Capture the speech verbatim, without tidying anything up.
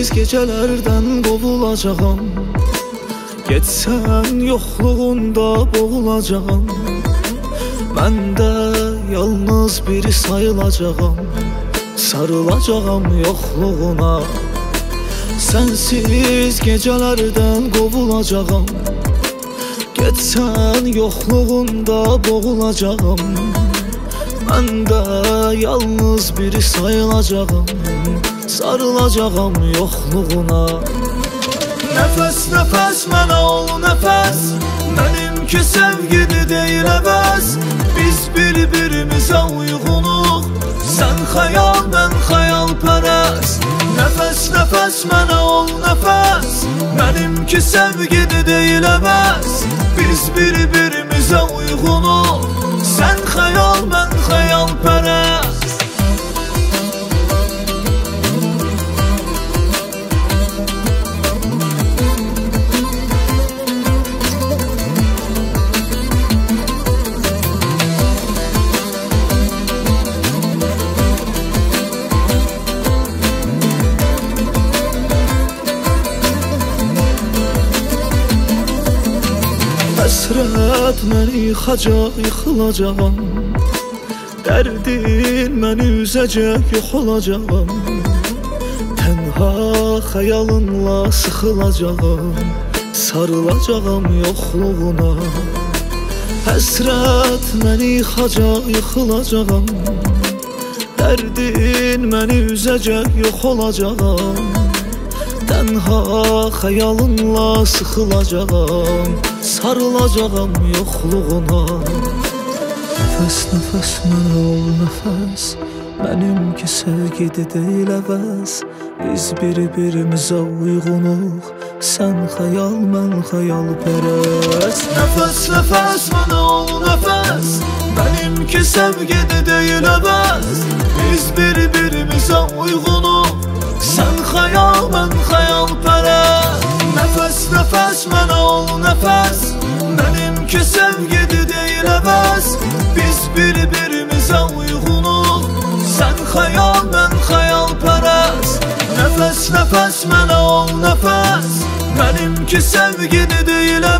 Sənsiz gecələrdən qovulacağam. Getsən yoxluğunda boğulacağam. Mən də yalnız biri sayılacağam. Sarılacağam yoxluğuna. Sənsiz gecələrdən qovulacağam. Getsən yoxluğunda boğulacağam. Mən də yalnız biri sayılacağam. Sarılacağam yoxluğuna. Nəfəs nəfəs mənə ol nəfəs. Mənimki sevgidi deyil əvəz. Biz bir-birimizə uyğunuq. Sən xəyal, mən xəyalpərəst. Nəfəs nəfəs mənə ol nəfəs. Mənimki sevgidi deyil əvəz. Biz bir-birimizə uyğunuq. Sən xəyal, mən xəyalpərəst. Həsrət məni yıxacaq, yıxılacağam. Dərdin məni üzəcək, yox olacağam. Tənha xəyalınla sıxılacağam. Sarılacağam yoxluğuna. Həsrət məni yıxacaq, yıxılacağam. Dərdin məni üzəcək, yox olacağam. Tənha xəyalınla sıxılacağam. Sarılacağam yoxluğuna. Nəfəs nəfəs mənə ol nəfəs. Mənimki sevgidi deyil əvəz. Biz bir-birimizə uyğunuq. Sən xəyal, mən xəyalpərəst. Nəfəs nəfəs mənə ol nəfəs. Mənimki sevgidi deyil əvəz. Biz bir-birimizə uyğunuq. Sən xəyal, mən xəyalpərəst. Nəfəs nəfəs mənə ol nəfəs. Mənimki sevgidi deyil əvəz. Biz bir-birimizə uyğunuq. Sən xəyal, mən xəyalpərəst. Nəfəs nəfəs mənə ol nəfəs. Mənimki sevgidi deyil